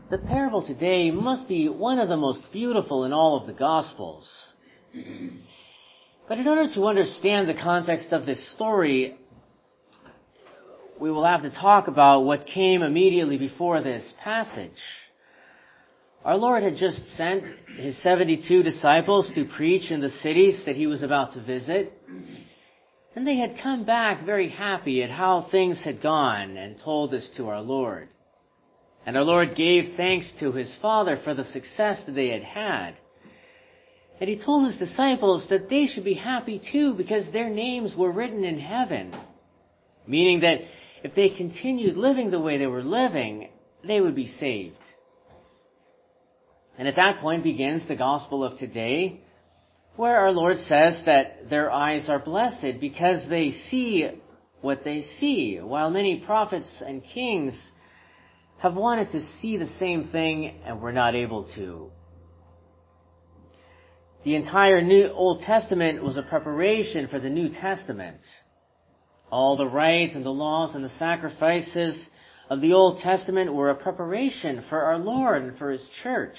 The parable today must be one of the most beautiful in all of the Gospels. But in order to understand the context of this story, we will have to talk about what came immediately before this passage. Our Lord had just sent his 72 disciples to preach in the cities that he was about to visit. And they had come back very happy at how things had gone and told this to our Lord. And our Lord gave thanks to his Father for the success that they had had. And he told his disciples that they should be happy too because their names were written in heaven. Meaning that if they continued living the way they were living, they would be saved. And at that point begins the gospel of today, where our Lord says that their eyes are blessed because they see what they see, while many prophets and kings have wanted to see the same thing and were not able to. The entire Old Testament was a preparation for the New Testament. All the rites and the laws and the sacrifices of the Old Testament were a preparation for our Lord and for his church.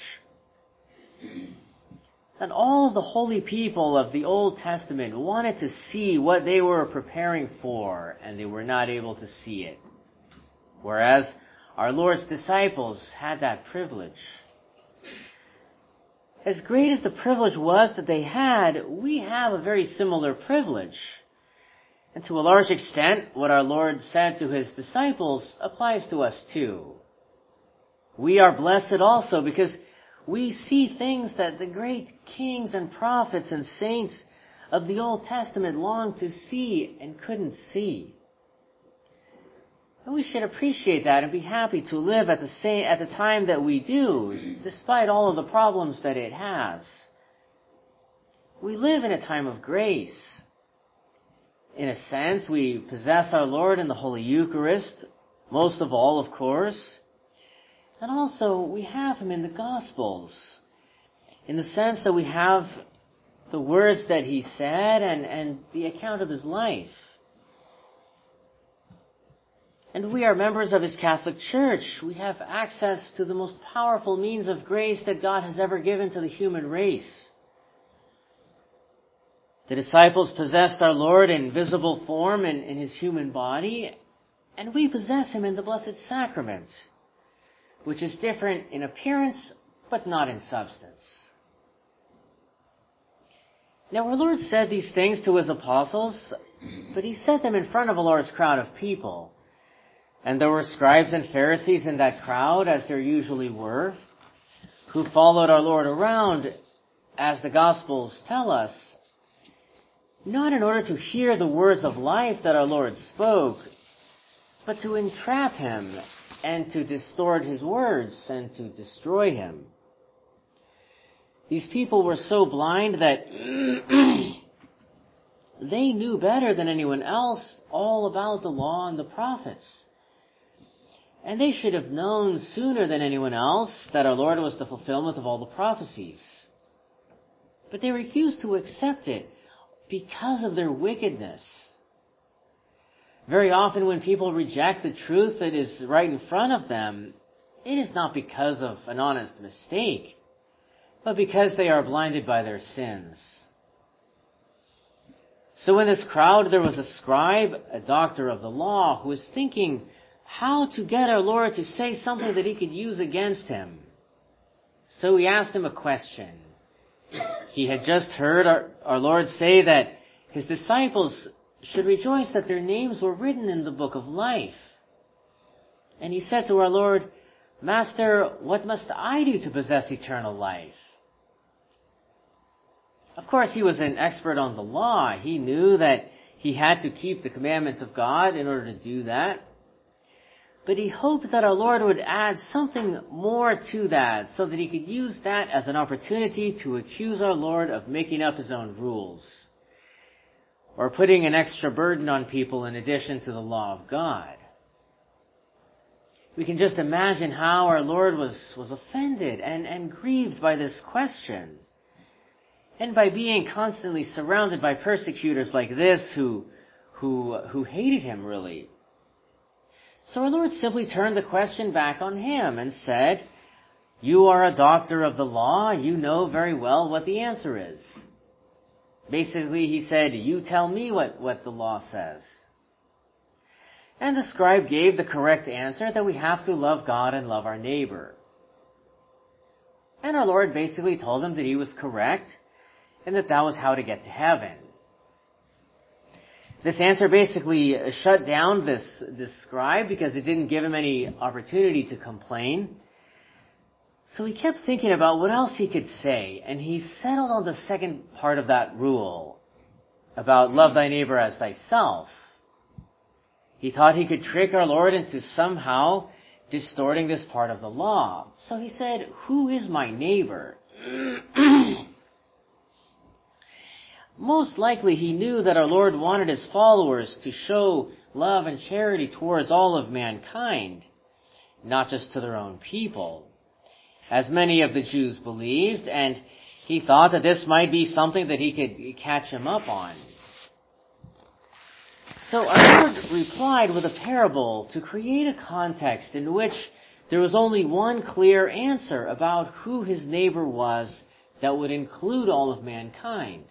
And all of the holy people of the Old Testament wanted to see what they were preparing for, and they were not able to see it. Whereas our Lord's disciples had that privilege. As great as the privilege was that they had, we have a very similar privilege. And to a large extent, what our Lord said to his disciples applies to us too. We are blessed also because we see things that the great kings and prophets and saints of the Old Testament longed to see and couldn't see. And we should appreciate that and be happy to live at the time that we do, despite all of the problems that it has. We live in a time of grace. In a sense, we possess our Lord in the Holy Eucharist, most of all, of course. And also, we have him in the Gospels, in the sense that we have the words that he said and the account of his life. And we are members of his Catholic Church. We have access to the most powerful means of grace that God has ever given to the human race. The disciples possessed our Lord in visible form in his human body, and we possess him in the Blessed Sacrament, which is different in appearance, but not in substance. Now, our Lord said these things to his apostles, but he said them in front of a large crowd of people. And there were scribes and Pharisees in that crowd, as there usually were, who followed our Lord around, as the Gospels tell us, not in order to hear the words of life that our Lord spoke, but to entrap him and to distort his words and to destroy him. These people were so blind that they knew better than anyone else all about the law and the prophets. And they should have known sooner than anyone else that our Lord was the fulfillment of all the prophecies. But they refused to accept it because of their wickedness. Very often when people reject the truth that is right in front of them, it is not because of an honest mistake, but because they are blinded by their sins. So in this crowd there was a scribe, a doctor of the law, who was thinking how to get our Lord to say something that he could use against him. So he asked him a question. He had just heard our Lord say that his disciples should rejoice that their names were written in the book of life. And he said to our Lord, "Master, what must I do to possess eternal life?" Of course, he was an expert on the law. He knew that he had to keep the commandments of God in order to do that. But he hoped that our Lord would add something more to that so that he could use that as an opportunity to accuse our Lord of making up his own rules or putting an extra burden on people in addition to the law of God. We can just imagine how our Lord was offended and grieved by this question. And by being constantly surrounded by persecutors like this who hated him, really. So our Lord simply turned the question back on him and said, You are a doctor of the law. You know very well what the answer is. Basically, he said, you tell me what the law says. And the scribe gave the correct answer that we have to love God and love our neighbor. And our Lord basically told him that he was correct and that was how to get to heaven. This answer basically shut down this scribe because it didn't give him any opportunity to complain. So he kept thinking about what else he could say, and he settled on the second part of that rule about love thy neighbor as thyself. He thought he could trick our Lord into somehow distorting this part of the law. So he said, who is my neighbor? Most likely he knew that our Lord wanted his followers to show love and charity towards all of mankind, not just to their own people, as many of the Jews believed, and he thought that this might be something that he could catch him up on. So our Lord replied with a parable to create a context in which there was only one clear answer about who his neighbor was that would include all of mankind.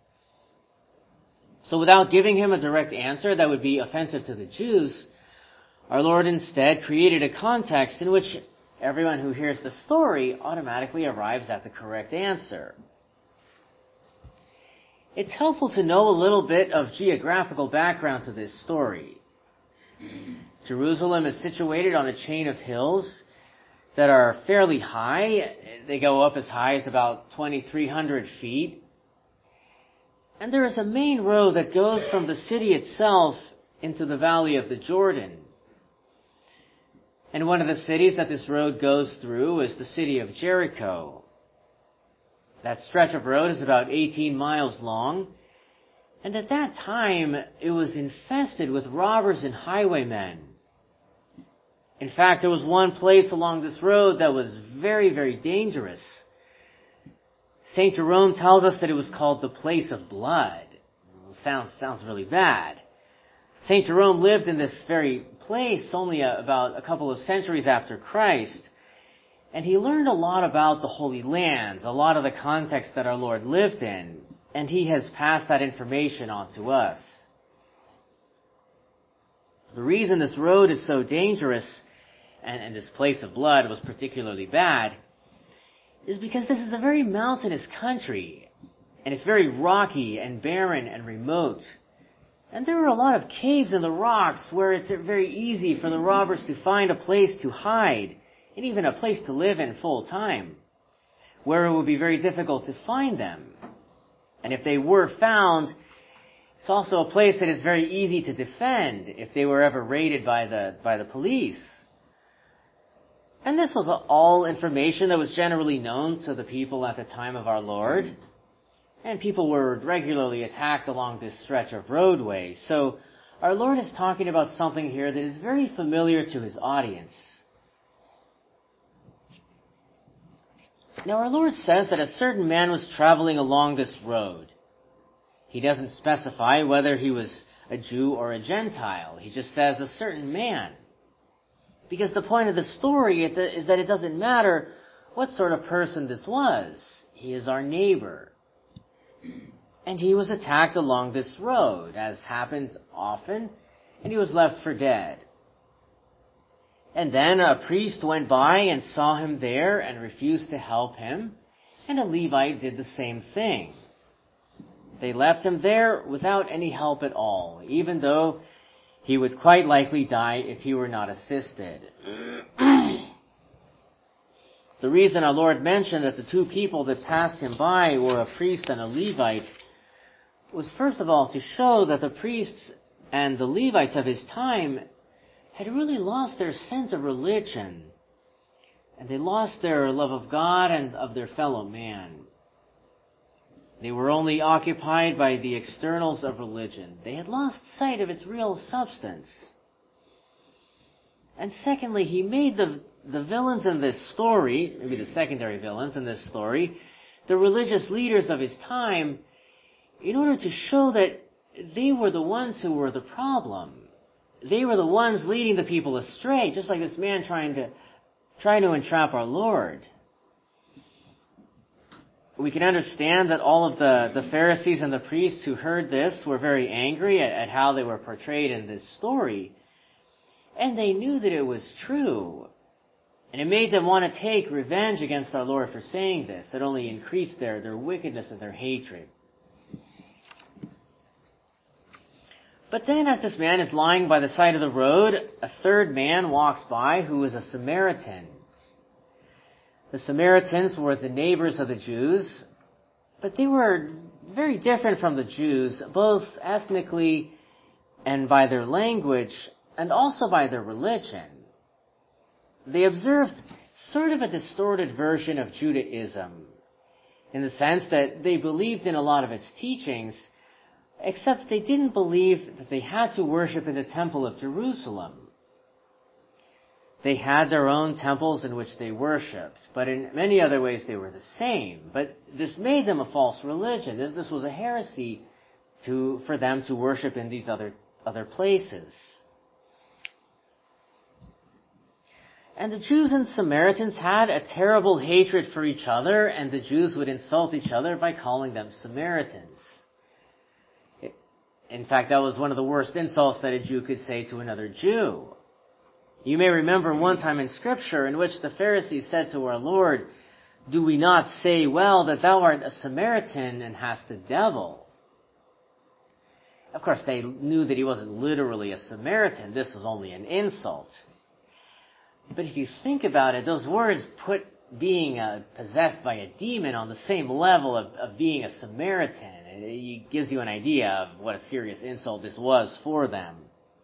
So without giving him a direct answer that would be offensive to the Jews, our Lord instead created a context in which everyone who hears the story automatically arrives at the correct answer. It's helpful to know a little bit of geographical background to this story. Jerusalem is situated on a chain of hills that are fairly high. They go up as high as about 2,300 feet. And there is a main road that goes from the city itself into the valley of the Jordan. And one of the cities that this road goes through is the city of Jericho. That stretch of road is about 18 miles long. And at that time, it was infested with robbers and highwaymen. In fact, there was one place along this road that was very, very dangerous. St. Jerome tells us that it was called the place of blood. Sounds really bad. St. Jerome lived in this very place only about a couple of centuries after Christ. And he learned a lot about the Holy Land, a lot of the context that our Lord lived in. And he has passed that information on to us. The reason this road is so dangerous, and this place of blood was particularly bad, is because this is a very mountainous country, and it's very rocky and barren and remote. And there are a lot of caves in the rocks where it's very easy for the robbers to find a place to hide, and even a place to live in full time, where it would be very difficult to find them. And if they were found, it's also a place that is very easy to defend if they were ever raided by the police. And this was all information that was generally known to the people at the time of our Lord. And people were regularly attacked along this stretch of roadway. So our Lord is talking about something here that is very familiar to his audience. Now our Lord says that a certain man was traveling along this road. He doesn't specify whether he was a Jew or a Gentile. He just says a certain man. Because the point of the story is that it doesn't matter what sort of person this was. He is our neighbor. And he was attacked along this road, as happens often, and he was left for dead. And then a priest went by and saw him there and refused to help him, and a Levite did the same thing. They left him there without any help at all, even though he would quite likely die if he were not assisted. The reason our Lord mentioned that the two people that passed him by were a priest and a Levite was first of all to show that the priests and the Levites of his time had really lost their sense of religion, and they lost their love of God and of their fellow man. They were only occupied by the externals of religion. They had lost sight of its real substance. And secondly, he made the villains in this story, maybe the secondary villains in this story, the religious leaders of his time, in order to show that they were the ones who were the problem. They were the ones leading the people astray, just like this man trying to entrap our Lord. We can understand that all of the Pharisees and the priests who heard this were very angry at how they were portrayed in this story. And they knew that it was true. And it made them want to take revenge against our Lord for saying this. It only increased their wickedness and their hatred. But then as this man is lying by the side of the road, a third man walks by who is a Samaritan. The Samaritans were the neighbors of the Jews, but they were very different from the Jews, both ethnically and by their language, and also by their religion. They observed sort of a distorted version of Judaism, in the sense that they believed in a lot of its teachings, except they didn't believe that they had to worship in the Temple of Jerusalem. They had their own temples in which they worshipped, but in many other ways they were the same. But this made them a false religion. This was a heresy for them to worship in these other places. And the Jews and Samaritans had a terrible hatred for each other, and the Jews would insult each other by calling them Samaritans. In fact, that was one of the worst insults that a Jew could say to another Jew. You may remember one time in Scripture in which the Pharisees said to our Lord, "Do we not say, well, that thou art a Samaritan and hast a devil?" Of course, they knew that he wasn't literally a Samaritan. This was only an insult. But if you think about it, those words put being possessed by a demon on the same level of being a Samaritan. It gives you an idea of what a serious insult this was for them.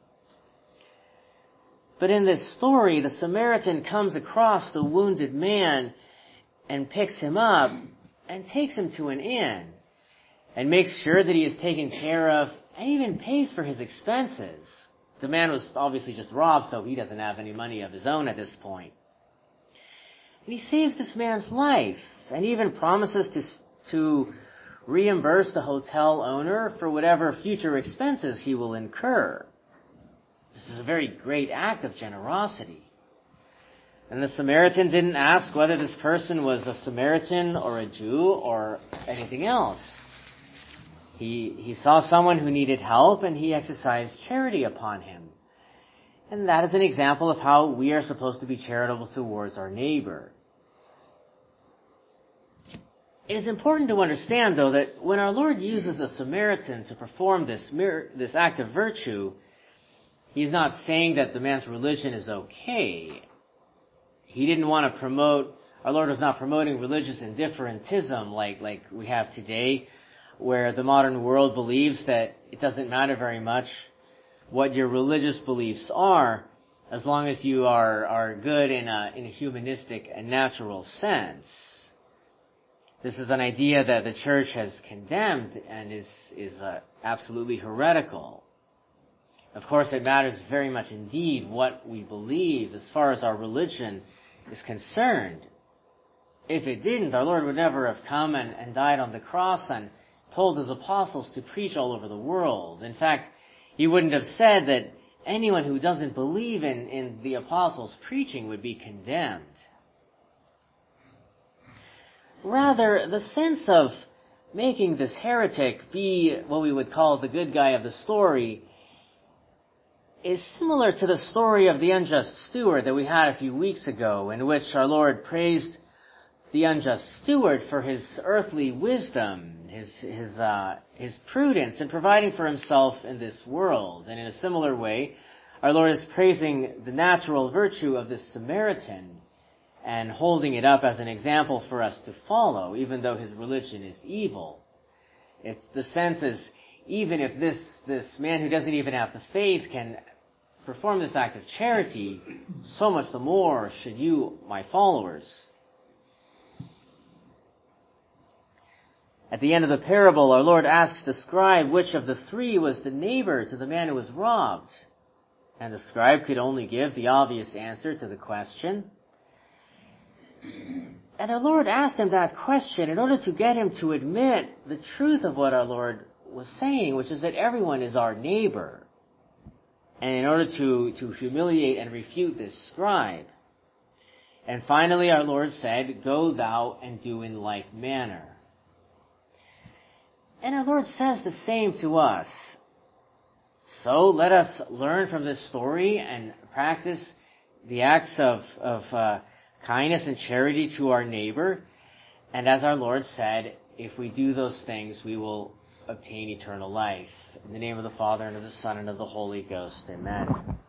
But in this story, the Samaritan comes across the wounded man and picks him up and takes him to an inn and makes sure that he is taken care of and even pays for his expenses. The man was obviously just robbed, so he doesn't have any money of his own at this point. And he saves this man's life and even promises to reimburse the hotel owner for whatever future expenses he will incur. This is a very great act of generosity. And the Samaritan didn't ask whether this person was a Samaritan or a Jew or anything else. He saw someone who needed help and he exercised charity upon him. And that is an example of how we are supposed to be charitable towards our neighbor. It is important to understand, though, that when our Lord uses a Samaritan to perform this act of virtue, He's not saying that the man's religion is okay. He didn't want to promote, our Lord was not promoting religious indifferentism like we have today, where the modern world believes that it doesn't matter very much what your religious beliefs are, as long as you are good in a humanistic and natural sense. This is an idea that the church has condemned and is absolutely heretical. Of course, it matters very much indeed what we believe as far as our religion is concerned. If it didn't, our Lord would never have come and died on the cross and told His apostles to preach all over the world. In fact, He wouldn't have said that anyone who doesn't believe in the apostles' preaching would be condemned. Rather, the sense of making this heretic be what we would call the good guy of the story is similar to the story of the unjust steward that we had a few weeks ago, in which our Lord praised the unjust steward for his earthly wisdom, his prudence in providing for himself in this world. And in a similar way, our Lord is praising the natural virtue of this Samaritan and holding it up as an example for us to follow, even though his religion is evil. It's the sense is, even if this man who doesn't even have the faith can perform this act of charity, so much the more should you, my followers. At the end of the parable, our Lord asks the scribe which of the three was the neighbor to the man who was robbed. And the scribe could only give the obvious answer to the question. And our Lord asked him that question in order to get him to admit the truth of what our Lord was saying, which is that everyone is our neighbor. And in order to humiliate and refute this scribe. And finally our Lord said, "Go thou and do in like manner." And our Lord says the same to us. So let us learn from this story and practice the acts of kindness and charity to our neighbor. And as our Lord said, if we do those things, we will obtain eternal life. In the name of the Father, and of the Son, and of the Holy Ghost. Amen.